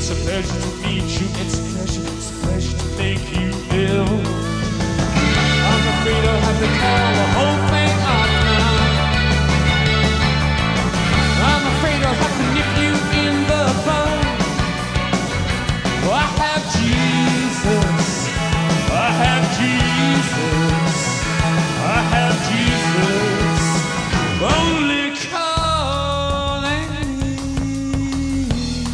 It's a pleasure to meet you. It's a pleasure to make you ill. I'm afraid I'll have to call the whole thing up now. I'm afraid I'll have to nip you in the bud. I have Jesus. I have Jesus. I have Jesus. Only calling me.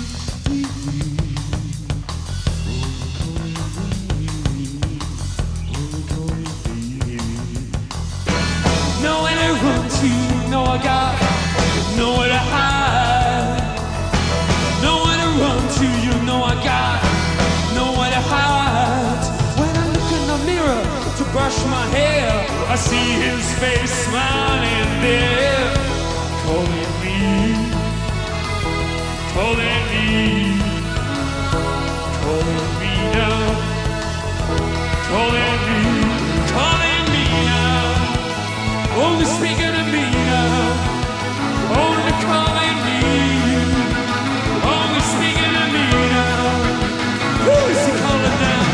Nowhere to run to, no I got nowhere to hide. Nowhere to run to, you know I got nowhere to hide. When I look in the mirror to brush my hair, I see his face smiling there, calling me, calling me, calling me now, calling me now, only speaking to me now. Only calling me, only speaking to me now. Who is he calling now?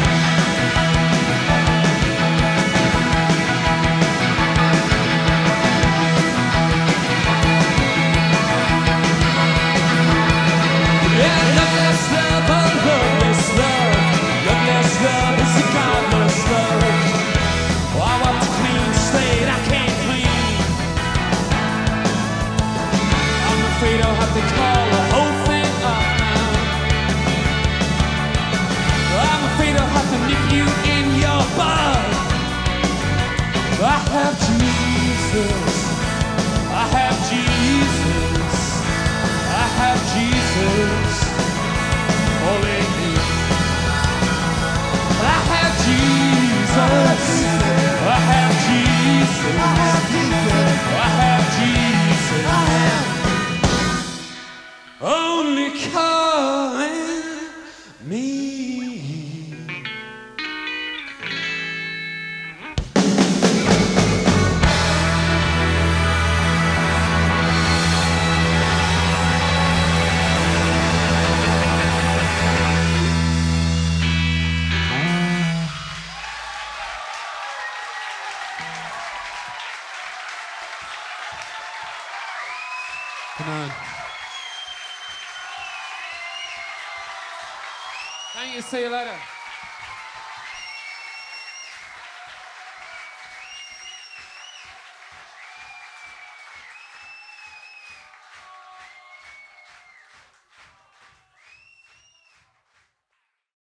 Yeah, loveless love, oh loveless love. Loveless love is a godless love. Oh, I want to clean slate, I can't clean. I'm afraid I'll have to call the whole thing up now. I'm afraid I'll have to nip you in your bud. I have Jesus. I have Jesus. I have Jesus. Calling me. I have Jesus. I have Jesus. I have Jesus. I have Jesus. I have only calling me. Come on. Thank you. See you later.